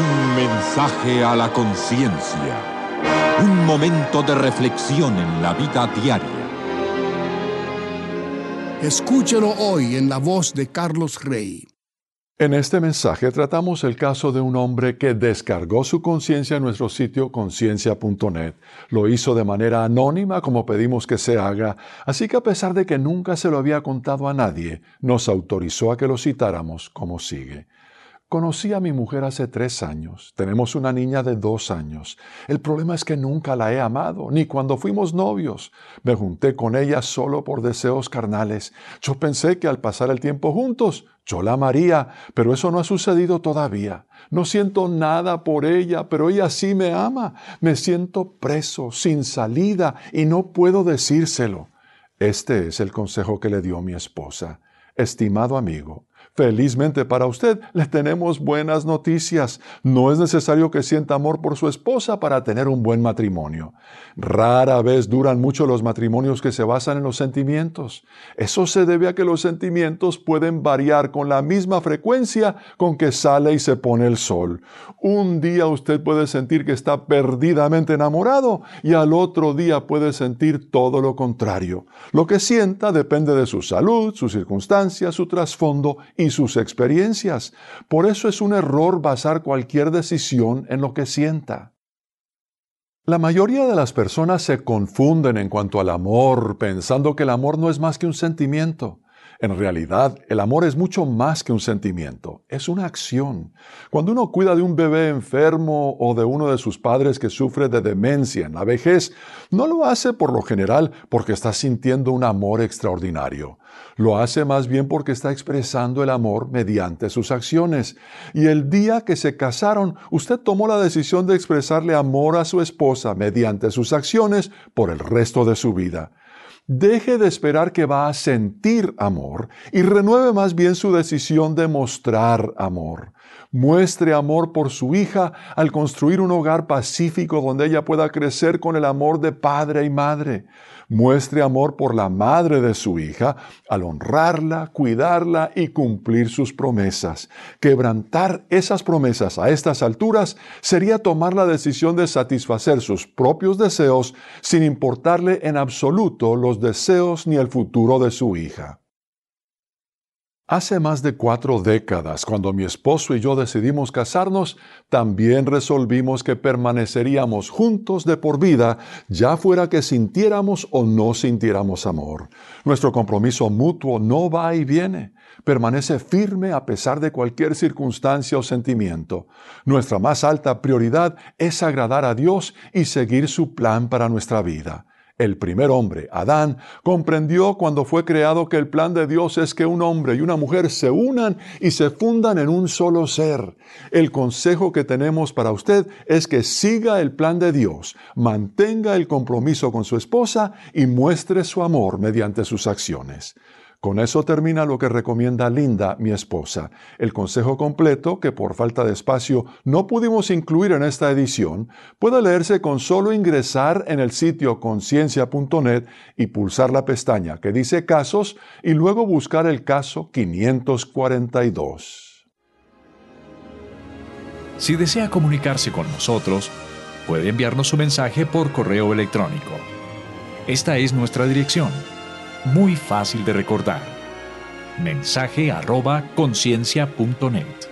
Un mensaje a la conciencia. Un momento de reflexión en la vida diaria. Escúchelo hoy en la voz de Carlos Rey. En este mensaje tratamos el caso de un hombre que descargó su conciencia en nuestro sitio conciencia.net. Lo hizo de manera anónima, como pedimos que se haga, así que a pesar de que nunca se lo había contado a nadie, nos autorizó a que lo citáramos como sigue. Conocí a mi mujer hace 3 años. Tenemos una niña de 2 años. El problema es que nunca la he amado, ni cuando fuimos novios. Me junté con ella solo por deseos carnales. Yo pensé que al pasar el tiempo juntos, yo la amaría, pero eso no ha sucedido todavía. No siento nada por ella, pero ella sí me ama. Me siento preso, sin salida, y no puedo decírselo. Este es el consejo que le dio mi esposa. Estimado amigo, felizmente para usted le tenemos buenas noticias. No es necesario que sienta amor por su esposa para tener un buen matrimonio. Rara vez duran mucho los matrimonios que se basan en los sentimientos. Eso se debe a que los sentimientos pueden variar con la misma frecuencia con que sale y se pone el sol. Un día usted puede sentir que está perdidamente enamorado y al otro día puede sentir todo lo contrario. Lo que sienta depende de su salud, sus circunstancias, su trasfondo y sus experiencias. Por eso es un error basar cualquier decisión en lo que sienta. La mayoría de las personas se confunden en cuanto al amor, pensando que el amor no es más que un sentimiento. En realidad, el amor es mucho más que un sentimiento, es una acción. Cuando uno cuida de un bebé enfermo o de uno de sus padres que sufre de demencia en la vejez, no lo hace por lo general porque está sintiendo un amor extraordinario. Lo hace más bien porque está expresando el amor mediante sus acciones. Y el día que se casaron, usted tomó la decisión de expresarle amor a su esposa mediante sus acciones por el resto de su vida. Deje de esperar que va a sentir amor y renueve más bien su decisión de mostrar amor. Muestre amor por su hija al construir un hogar pacífico donde ella pueda crecer con el amor de padre y madre. Muestre amor por la madre de su hija al honrarla, cuidarla y cumplir sus promesas. Quebrantar esas promesas a estas alturas sería tomar la decisión de satisfacer sus propios deseos sin importarle en absoluto los deseos ni el futuro de su hija. Hace más de 4 décadas, cuando mi esposo y yo decidimos casarnos, también resolvimos que permaneceríamos juntos de por vida, ya fuera que sintiéramos o no sintiéramos amor. Nuestro compromiso mutuo no va y viene, permanece firme a pesar de cualquier circunstancia o sentimiento. Nuestra más alta prioridad es agradar a Dios y seguir su plan para nuestra vida. El primer hombre, Adán, comprendió cuando fue creado que el plan de Dios es que un hombre y una mujer se unan y se fundan en un solo ser. El consejo que tenemos para usted es que siga el plan de Dios, mantenga el compromiso con su esposa y muestre su amor mediante sus acciones. Con eso termina lo que recomienda Linda, mi esposa. El consejo completo, que por falta de espacio no pudimos incluir en esta edición, puede leerse con solo ingresar en el sitio conciencia.net y pulsar la pestaña que dice Casos y luego buscar el caso 542. Si desea comunicarse con nosotros, puede enviarnos su mensaje por correo electrónico. Esta es nuestra dirección. Muy fácil de recordar. mensaje@conciencia.net